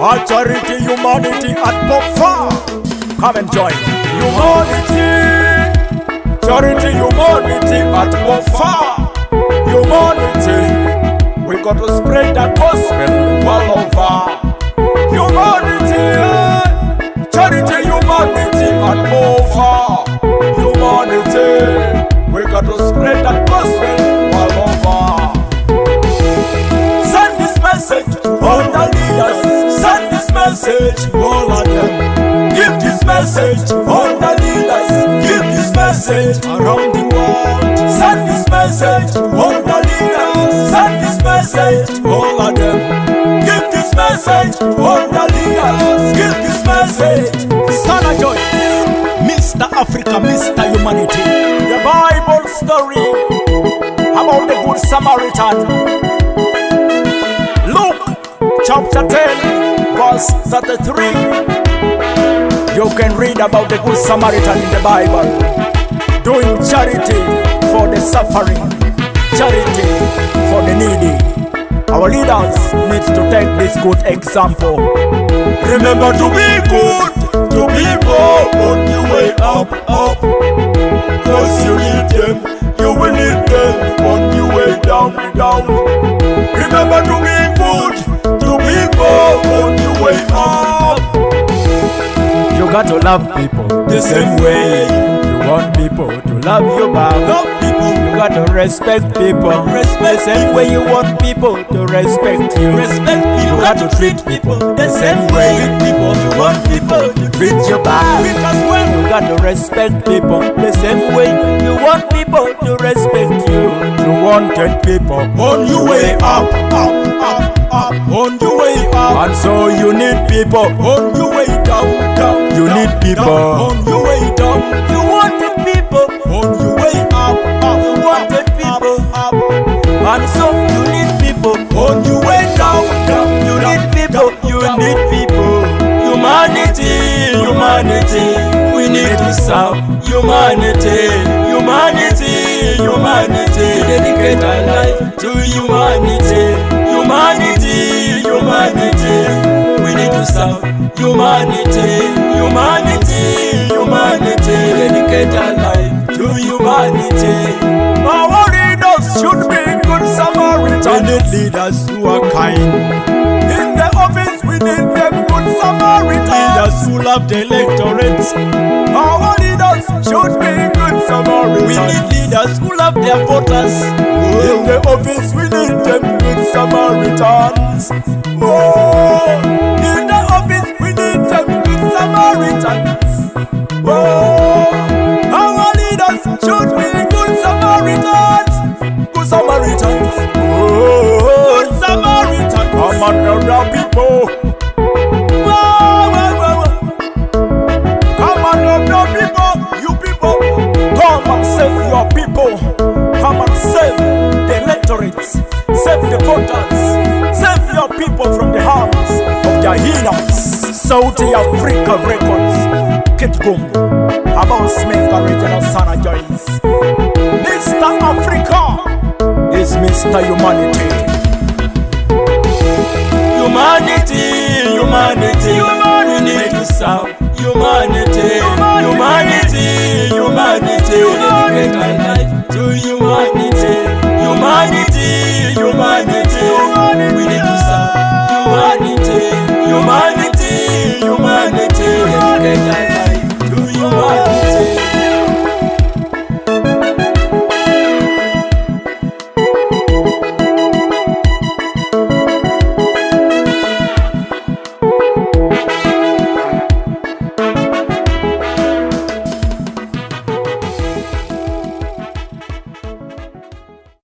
Our charity, humanity, and go far. Come and join. Humanity, charity, humanity, and go far. Humanity, we got to spread the gospel all over. Humanity, charity, humanity, and go far. Humanity, we got to spread the gospel all over. Send this message to all the leaders. Send this message to all of them. Give this message to all the leaders. Give this message around the world. Send this message to all the leaders. Send this message to all of them. Give this message to all the leaders. Give this message. Sana Joy, Mr. Africa, Mr. Humanity. The Bible story about the Good Samaritan. Luke chapter 10 verse 33. You can read about the Good Samaritan in the Bible, doing charity for the suffering, charity for the needy. Our leaders need to take this good example. Remember to be good to people on your way up, up. Cause you need them, you will need them on your way down, down. Remember to be good to people on your way up. You got to love people the same way you want people to love you back. Love people. You got to respect people the same way you want people to respect you. Respect people. You got to treat people the same way you want people to treat you back. Because when you got to respect people the same way you want people to respect you. You wanted people on your way up, up, up, up, on your way up. And so you need people on your way down, down. You need people on your way down. You wanted people on your way up, up. You wanted people up. And so you need people on your way down, down. You need people, you need people. Humanity, humanity, we need to serve humanity. Humanity, humanity, dedicate our life to humanity. Humanity, humanity, we need to serve humanity. Humanity, humanity, dedicate our life to humanity. Our leaders should be good Samaritans. We need leaders who are kind. In the office we need them good Samaritans. Leaders who love the electorate. Our leaders should be good Samaritans. We need leaders who love their voters. In the office we need them good Samaritans. In the office we need them good Samaritans. Our leaders should be good Samaritans. Good Samaritans. Good Samaritans. Come on, other people. Come on, other people. You people, come and save your people. Come and save the electorates. Save the voters. Save your people from the hands of their hyenas. Saudi Africa Records. Kit Gumbo. About Smith Original Sana Joyce. Mr. Africa is Mr. Humanity. Humanity, humanity, we need to serve humanity. Humanity, humanity, dedicate our life to humanity. Humanity, humanity, we need to serve humanity. Humanity, humanity, dedicate our life to humanity.